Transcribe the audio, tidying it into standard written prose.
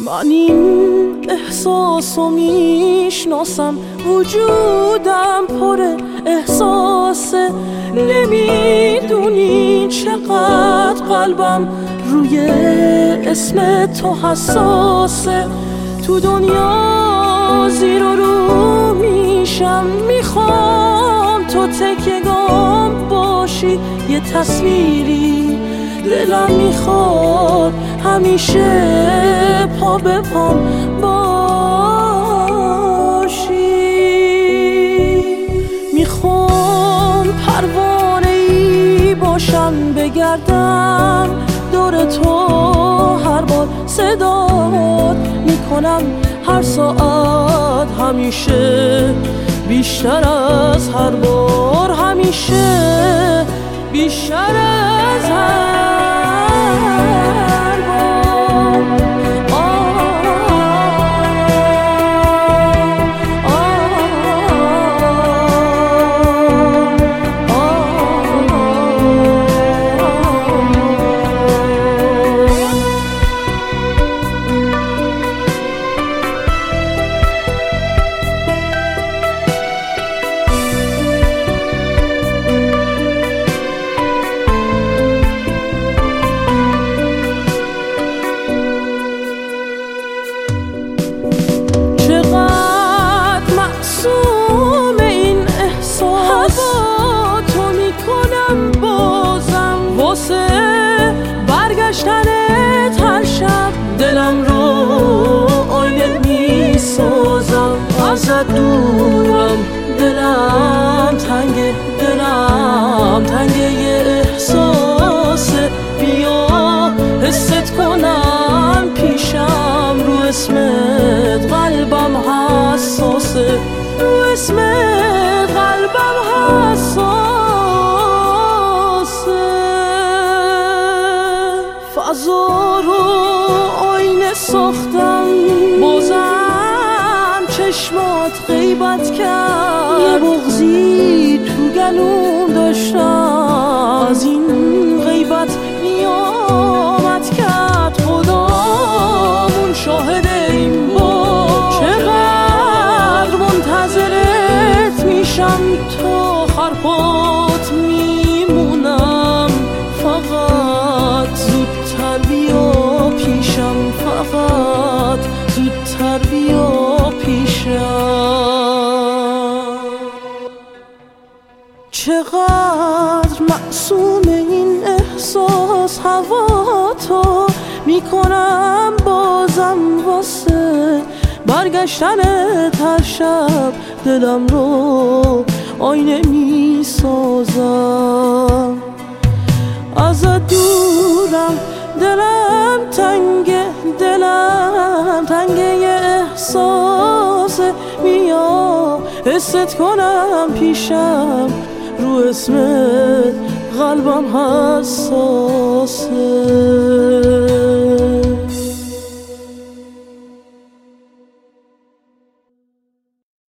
من این احساسو میشناسم، وجودم پر احساسه. نمیدونی چقدر قلبم روی اسم تو حساسه. تو دنیا زیر و رو میشم، میخوام تو تکیه‌گام باشی. یه تصویری دلم میخواد همیشه پا به پام باشی. میخوام پروانه‌ای باشم، بگردم دور تو، هر بار صدات میکنم هر ساعت، همیشه بیشتر از هر بار، همیشه بیشتر از هر بار. برگشتنت هر شب دلم رو آینه میسازم. ازت دورم دلم تنگه، دلم تنگه. یه احساسه، بیا حست کنم پیشم. رو اسمت قلبم حساسه، رو اسمت قلبم حساسه. فضا رو آینه ساختم، بازم چشمات غیبت کرد. یه بغضی تو گلوم داشتم، از این غیبت نیامد کرد. خدامون شاهد این بار، چقدر منتظرت میشم. تا حرفات میمونم، فقط زودتر بیا پیشم، فقط زودتر بیا پیشم. چقدر معصوم این احساس، هوا تو میکنم بازم واسه برگشتنت هر شب دلم رو آینه میسازم. ازت دورم دلم تنگه، دلم تنگه. یه احساسه، بیا حست کنم پیشم. رو اسمت قلبم حساسه.